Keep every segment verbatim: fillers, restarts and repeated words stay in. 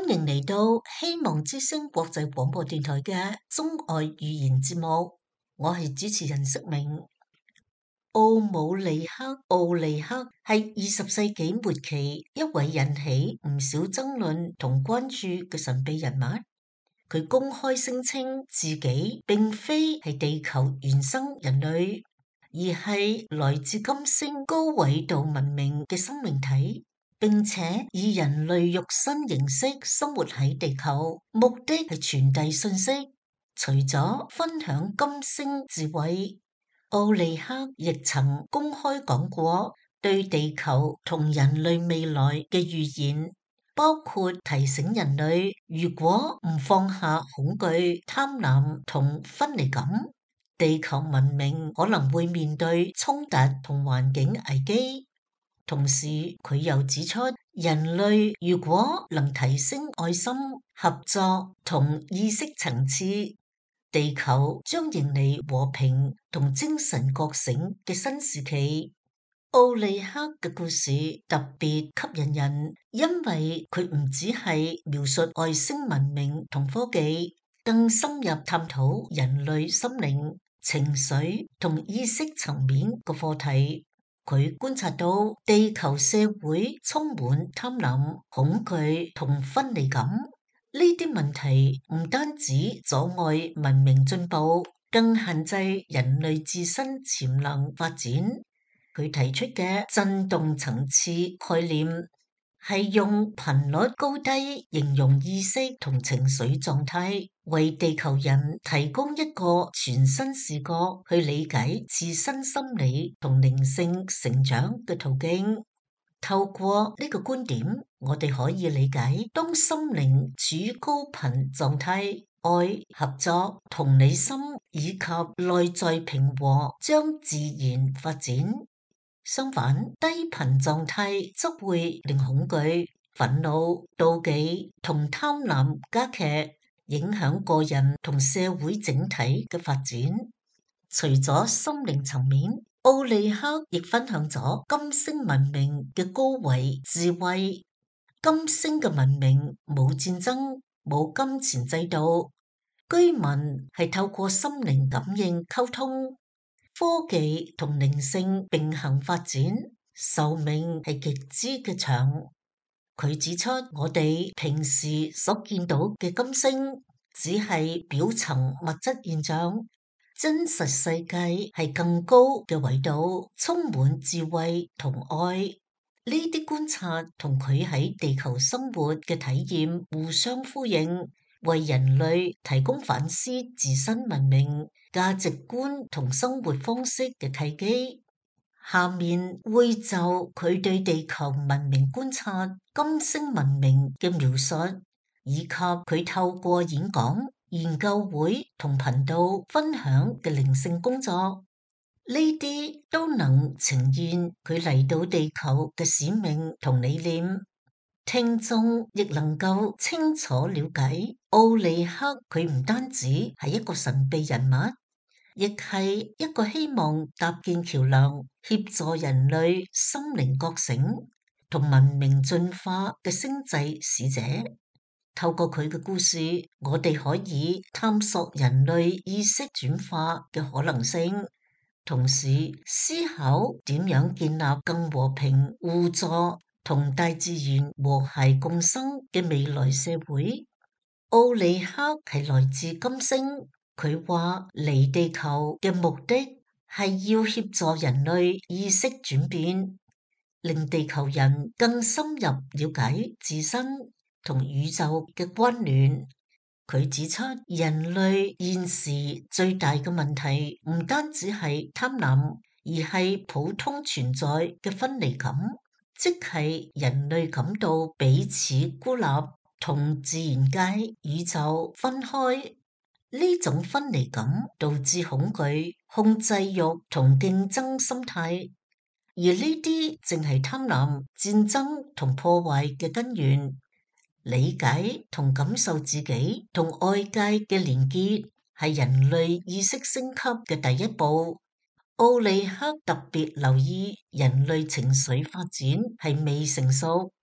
歡迎嚟到希望之聲國際廣播電台嘅中外語言節目，我係主持人釋明。奧姆利克奧利克係二十世紀末期一位引起唔少爭論同關注嘅神秘人物。佢公開聲稱自己並非係地球原生人類，而係來自金星高緯度文明嘅生命體，並且以人類肉身形式生活喺地球，目的係傳遞信息，除咗分享金星智慧。奧利克亦曾公開講過對地球同人類未來嘅預言，包括提醒人類如果唔放下恐懼、貪婪同分離感，地球文明可能會面對衝突同環境危機。同時，佢又指出，人類如果能提升愛心、合作同意識層次，地球將迎嚟和平同精神覺醒嘅新時期。奧利克嘅故事特別吸引人，因為佢唔只係描述外星文明同科技，更深入探討人類心靈、情緒同意識層面嘅課題。佢觀察到地球社會充滿貪婪、恐懼同分離感。呢啲問題唔單止阻礙文明進步，更限制人類自身潛能發展。佢提出嘅振動層次概念係用頻率高低形容意識同情緒狀態，為地球人提供一個全新視角去理解自身心理同靈性成長嘅途徑。透過呢個觀點，我哋可以理解當心靈處於高頻狀態，愛、合作、同理心以及內在平和將自然發展。相反，低頻狀態則會令恐懼、憤怒、妒忌同貪婪加劇，影響個人同社會整體嘅發展。除咗心靈層面，奧利克亦分享咗金星文明嘅高維智慧。金星嘅文明冇戰爭、冇金錢制度，居民係透過心靈感應溝通，科技同靈性並行發展，壽命係極之嘅長。佢指出，我哋平時所見到嘅金星只係表層物質現象。真實世界係更高嘅維度，充滿智慧同愛。呢啲觀察同佢喺地球生活嘅體驗互相呼應，為人類提供反思自身文明、價值觀同生活方式嘅契機。下面會就佢對地球文明觀察、金星文明嘅描述，以及佢透過演講、研究會同頻道分享嘅靈性工作，呢啲都能呈現佢嚟到地球嘅使命同理念。聽眾亦能夠清楚了解奧利克，佢唔單止係一個神秘人物，亦係一個希望搭建橋樑、協助人類心靈覺醒同文明進化嘅星際使者。透過佢嘅故事，我哋可以探索人類意識轉化嘅可能性，同時思考點樣建立更和平、互助同大自然和諧共生嘅未來社會。奧利克係來自金星，佢話嚟地球嘅目的係要協助人類意識轉變，令地球人更深入了解自身同宇宙嘅關聯。佢指出，人類現時最大嘅問題唔單止係貪婪，而係普通存在嘅分離感，即係人類感到彼此孤立，同自然界、宇宙分開。呢種分離感導致恐懼、控制欲同競爭心態，而呢啲正係貪婪、戰爭同破壞嘅根源。理解同感受自己同外界嘅連結係人類意識升級嘅第一步。奧利克特別留意人類情緒發展係未成熟，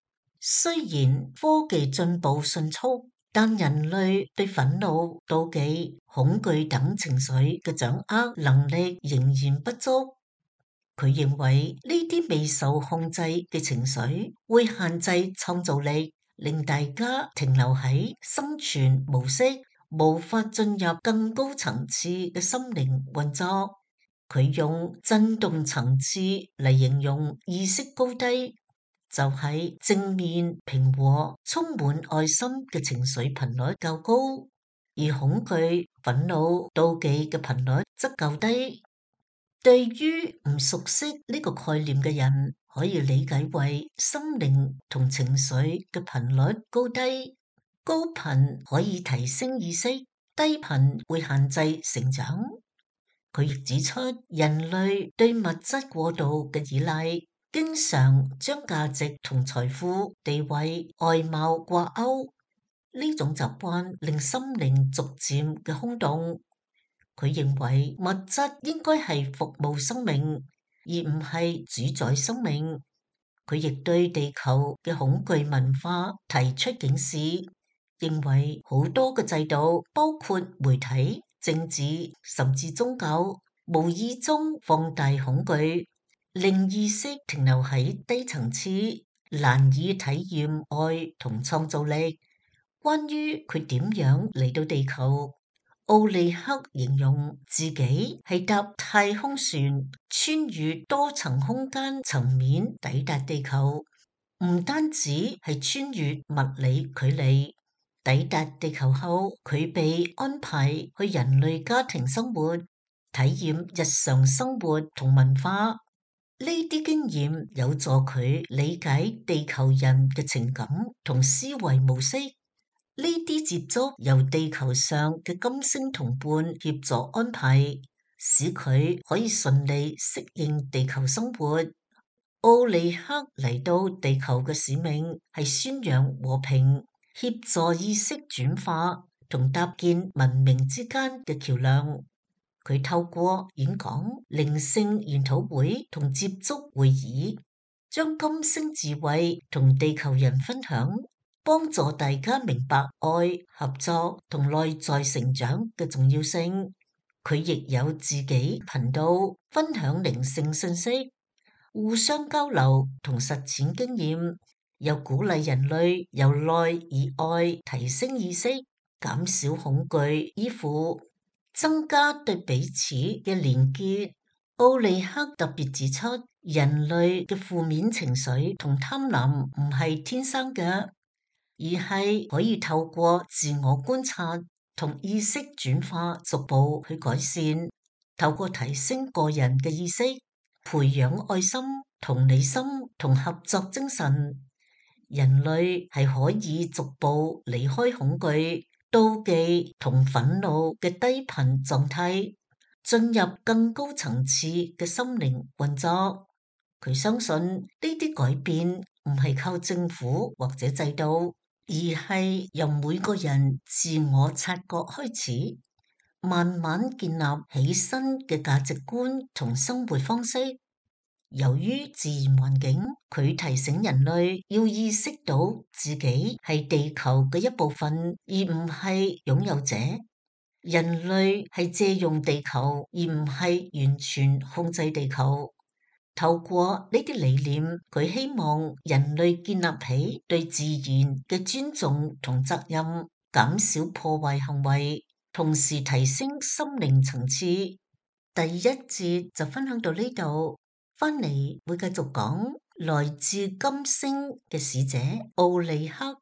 雖然科技進步迅速，但人類對憤怒、妒忌、恐懼等情緒嘅掌握能力仍然不足。佢認為呢啲未受控制嘅情緒會限制創造力，令大家停留喺生存模式，無法進入更高層次嘅心靈運作。佢用震動層次嚟形容意識高低，就係正面、平和、充滿愛心嘅情緒頻率較高，而恐懼、憤怒、妒忌嘅頻率則較低。對於唔熟悉呢個概念嘅人，可以理解為心靈同情緒嘅頻率高低。高頻可以提升意識，低頻會限制成長。佢亦指出，人類對物質過度嘅依賴，經常將價值同財富、地位、外貌掛鈎，呢種習慣令心靈逐漸嘅空洞。佢認為物質應該係服務生命，而唔係主宰生命。佢亦對地球嘅恐懼文化提出警示，認為好多嘅制度，包括媒體、政治甚至宗教，無意中放大恐懼，令意識停留喺低層次，難以體驗愛同創造力。關於佢點樣嚟到地球，奧利克形容自己係搭太空船穿越多層空間層面抵達地球，唔單止係穿越物理距離。抵達地球後，佢被安排去人類家庭生活，體驗日常生活同文化。呢啲經驗有助佢理解地球人嘅情感同思維模式。呢啲接觸由地球上嘅金星同伴協助安排，使佢可以順利適應地球生活。奧利克嚟到地球嘅使命係宣揚和平，協助意識轉化同搭建文明之間嘅橋樑。佢透過演講、靈性研討會同接觸會議，將金星智慧同地球人分享，幫助大家明白愛、合作同內在成長嘅重要性。佢亦有自己頻道分享靈性信息，互相交流同實踐經驗，又鼓勵人類由內而外提升意識，減少恐懼依附，增加對彼此嘅連結。奧利克特別指出，人類嘅負面情緒同貪婪唔係天生嘅，而係可以透過自我觀察同意識轉化逐步去改善。透過提升個人嘅意識，培養愛心、同理心同合作精神，人類係可以逐步離開恐懼、妒忌同憤怒嘅低頻狀態，進入更高層次嘅心靈運作。佢相信呢啲改變唔係靠政府或者制度，而係由每個人自我察覺開始，慢慢建立起新嘅價值觀同生活方式。由於自然環境，佢提醒人類要意識到自己係地球嘅一部分，而唔係擁有者。人類係借用地球，而唔係完全控制地球。透過呢啲理念，佢希望人類建立起對自然嘅尊重同責任，減少破壞行為，同時提升心靈層次。第一節就分享到呢度，翻嚟會繼續講來自金星嘅使者奧利克。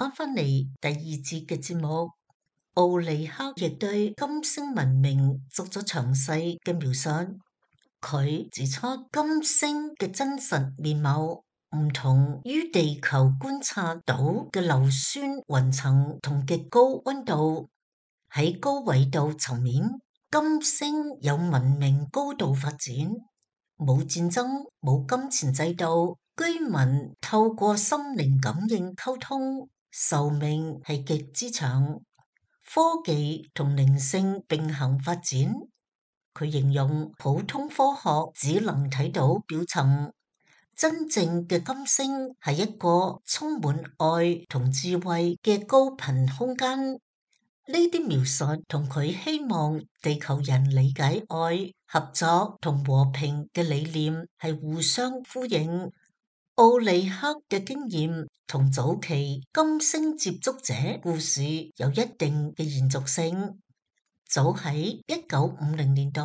翻返嚟第二節嘅節目，奧利克亦對金星文明作咗詳細嘅描述。佢指出金星嘅真實面貌唔同於地球觀察到嘅硫酸雲層同極高溫度。喺高緯度層面，金星有文明高度發展，冇戰爭，冇金錢制度，居民透過心靈感應溝通，壽命係極之長，科技同靈性並行發展。佢形容普通科學只能睇到表層，真正嘅金星係一個充滿愛同智慧嘅高頻空間。呢啲描述同佢希望地球人理解愛、合作同和平嘅理念係互相呼應。奧利克嘅經驗同早期金星接觸者故事有一定嘅延續性。早喺一九五零年代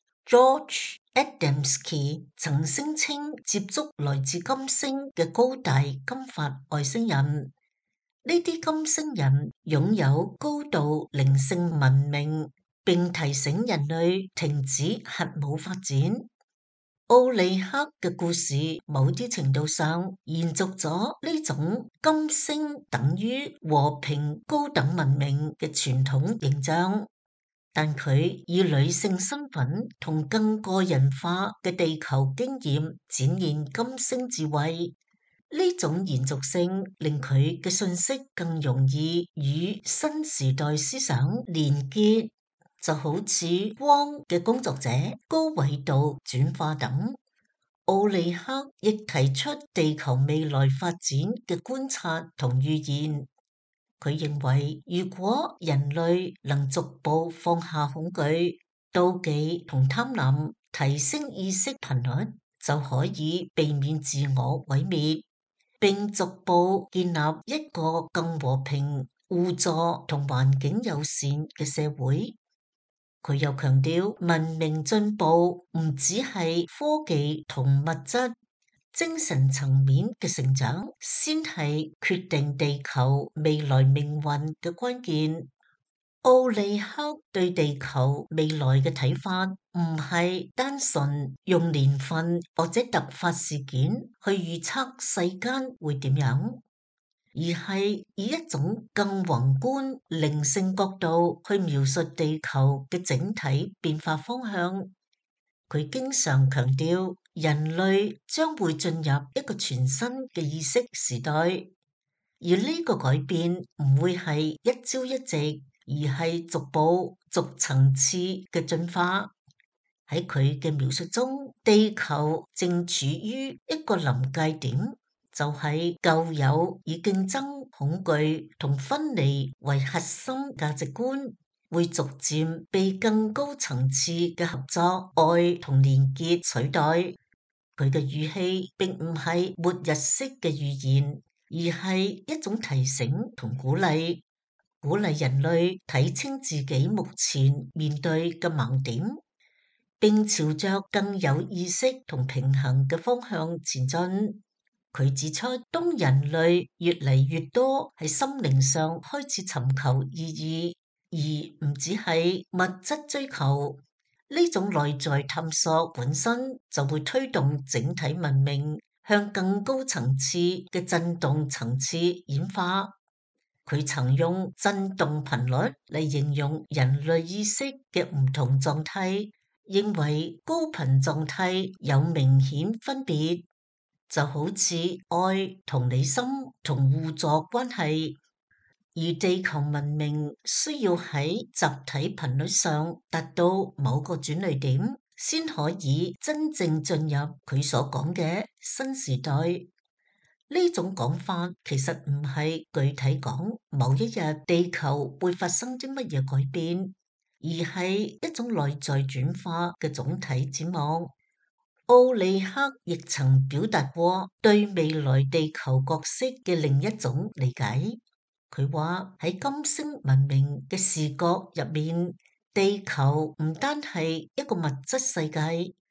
，George Adamski 曾聲稱接觸來自金星嘅高大金髮外星人。呢啲金星人擁有高度靈性文明，並提醒人類停止核武發展。奧利克嘅故事某啲程度上延續咗呢種金星等於和平高等文明嘅傳統形象，但佢以女性身份同更個人化嘅地球經驗展現金星智慧。呢種延續性令佢嘅信息更容易與新時代思想連結，就好似光嘅工作者、高緯度轉化等。奧利克亦提出地球未來發展嘅觀察同預言。佢認為，如果人類能逐步放下恐懼、妒忌同貪婪，提升意識頻率，就可以避免自我毀滅，並逐步建立一個更和平、互助同環境友善嘅社會。佢又強調，文明進步唔只係科技同物質，精神層面嘅成長先係決定地球未來命運嘅關鍵。奧利克對地球未來嘅睇法唔係單純用年份或者突發事件去預測世間會點樣，而係以一種更宏觀靈性角度去描述地球嘅整體變化方向。佢經常強調，人類將會進入一個全新嘅意識時代，而呢個改變唔會係一朝一夕，而係逐步、逐層次嘅進化。喺佢嘅描述中，地球正處於一個臨界點，就係舊有以競爭、恐懼同分離為核心價值觀，會逐漸被更高層次嘅合作、愛同連結取代。佢嘅語氣並唔係末日式嘅預言，而係一種提醒同鼓勵。鼓勵人類睇清自己目前面對嘅盲點，並朝着更有意識同平衡嘅方向前進。佢指出，當人類越嚟越多喺心靈上開始尋求意義，而唔只係物質追求，呢種內在探索本身就會推動整體文明向更高層次嘅振動層次演化。佢曾用振動頻率嚟形容人類意識嘅唔同狀態，認為高頻狀態有明顯分別，就好似愛、同理心同互助關係，而地球文明需要喺集體頻率上達到某個轉捩點，先可以真正進入佢所講嘅新時代。呢種講法其實唔係具體講某一日地球會發生啲乜嘢改變，而係一種內在轉化嘅總體展望。奧利克亦曾表達過對未來地球角色嘅另一種理解。佢話喺金星文明嘅視覺入面，地球唔單係一個物質世界，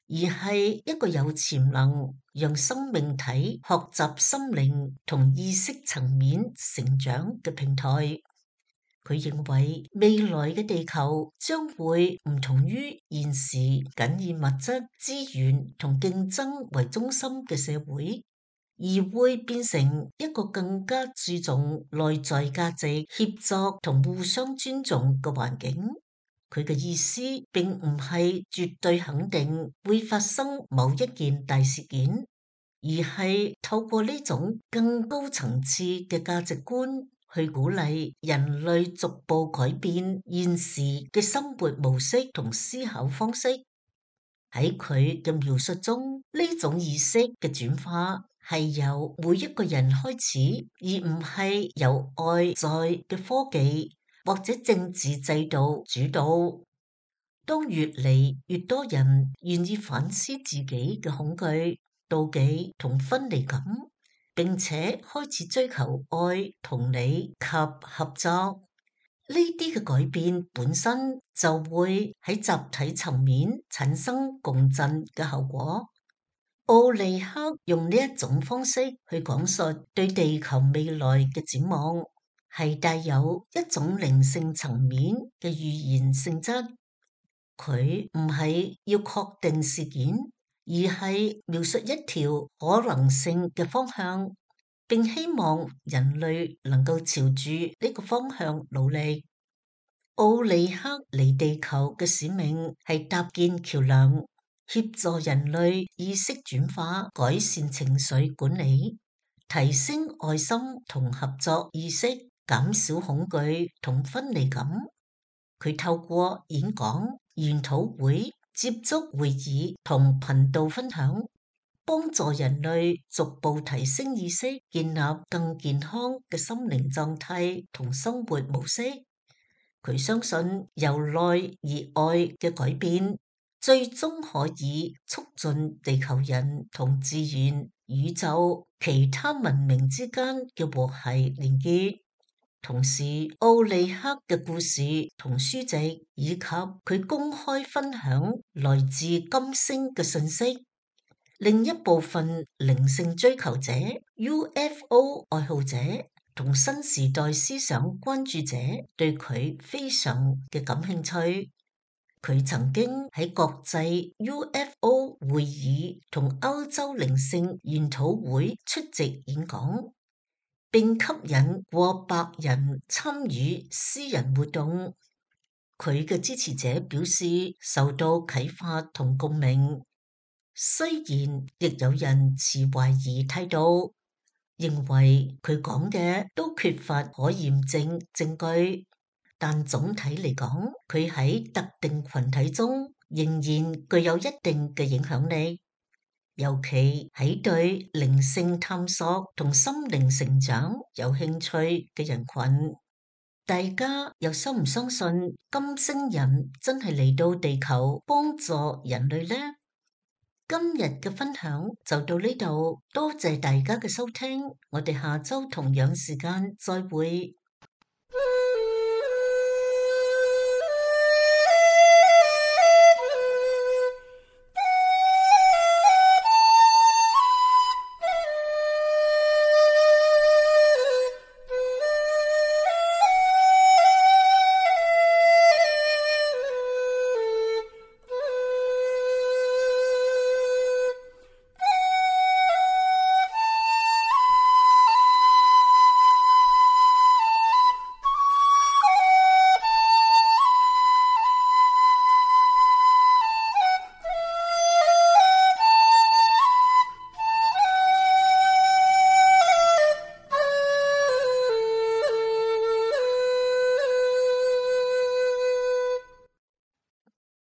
而係一個有潛能讓生命體學習心靈同意識層面成長嘅平台。佢認為未來嘅地球將會唔同於現時僅以物質資源同競爭為中心嘅社會，而會變成一個更加注重內在價值、協作同互相尊重嘅環境。佢嘅意思並唔係絕對肯定會發生某一件大事件，而係透過呢種更高層次嘅價值觀，去鼓勵人類逐步改變現時嘅生活模式同思考方式。喺佢嘅描述中，呢種意識嘅轉化係由每一個人開始，而唔係由外在嘅科技或者政治制度主導。當越嚟越多人願意反思自己嘅恐懼、妒忌同分離感，並且開始追求愛、同理及合作，呢啲嘅改變本身就會喺集體層面產生共振嘅後果。奧利克用呢一種方式去講述對地球未來嘅展望，係帶有一種靈性層面嘅預言性質。佢唔係要確定事件，而係描述一條可能性嘅方向，並希望人類能夠朝住呢個方向努力。奧利克嚟地球嘅使命係搭建橋樑，協助人類意識轉化，改善情緒管理，提升愛心同合作意識，減少恐懼同分離感。佢透過演講、研討會、接觸會議同頻道分享，幫助人類逐步提升意識，建立更健康嘅心靈狀態同生活模式。佢相信由內而外嘅改變，最終可以促進地球人同自然、宇宙、其他文明之間嘅和諧連結。同時，奧利克嘅故事同書籍，以及佢公開分享來自金星嘅信息，另一部分靈性追求者、U F O 愛好者同新時代思想關注者對佢非常嘅感興趣。佢曾經喺國際 U F O 會議同歐洲靈性研討會出席演講，並吸引過百人參與私人活動。佢嘅支持者表示受到啟發同共鳴，雖然亦有人持懷疑態度，認為佢講嘅都缺乏可驗證證據，但總體嚟講，佢喺特定群體中仍然具有一定嘅影響力。尤其喺對靈性探索同心靈成長有興趣嘅人群，大家又相唔相信金星人真係嚟到地球幫助人類呢？今日嘅分享就到呢度，多謝大家嘅收聽，我哋下周同樣時間再會。